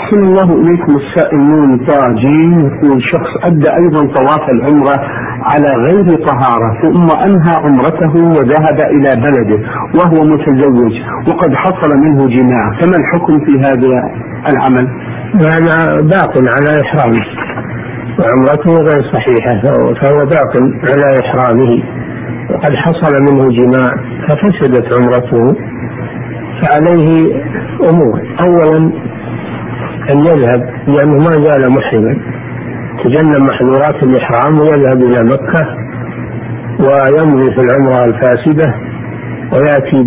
أحسن الله إليكم. السائل نون طاجين يقول شخص أدى أيضا طواف العمرة على غير طهارة ثم أنهى عمرته وذهب إلى بلده وهو متزوج وقد حصل منه جماع، فما الحكم في هذا العمل؟ هذا باق على إحرامه وعمرته غير صحيحة، فهو باق على إحرامه وقد حصل منه جماع ففسدت عمرته. فعليه أمور: أولا أن يذهب لأنه ما زال محرما، تجنب محظورات الإحرام ويذهب إلى مكة ويمضي في العمرة الفاسدة ويأتي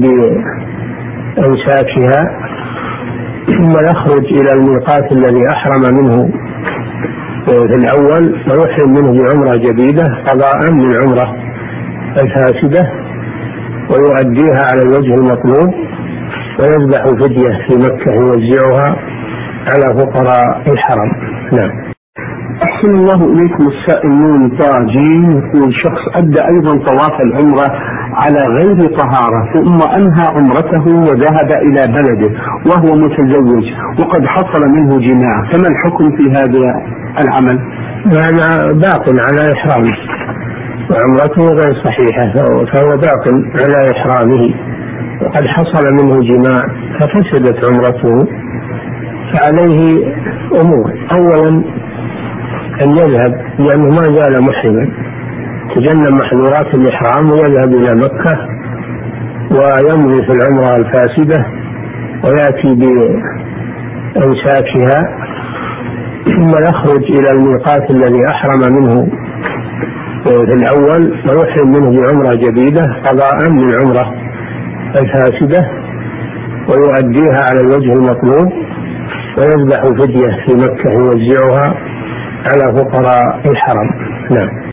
بأنساكها ثم يخرج إلى الميقات الذي أحرم منه في الأول ويحرم منه بعمرة جديدة قضاء للعمرة الفاسدة ويؤديها على الوجه المطلوب ويذبح فدية في مكة يوزعها على فقراء الحرم. نعم. أحسن الله إليكم. السائل نون طاجين يقول شخص أدى أيضا طواف العمرة على غير طهارة ثم أنهى عمرته وذهب إلى بلده وهو متزوج وقد حصل منه جماع، فما الحكم في هذا العمل؟ هذا باق على إحرامه وعمرته غير صحيحة، فهو باق على إحرامه وقد حصل منه جماع ففسدت عمرته. فعليه أمور: أولا أن يذهب لأنه ما زال محرما، تجنب محظورات الإحرام ويذهب إلى مكة ويمضي في العمرة الفاسدة ويأتي بأنساكها ثم يخرج إلى الميقات الذي أحرم منه في الأول ويحرم منه بعمرة جديدة قضاء للعمرة الفاسدة ويؤديها على الوجه المطلوب ويذبح فدية في مكة يوزعها على فقراء الحرم. نعم.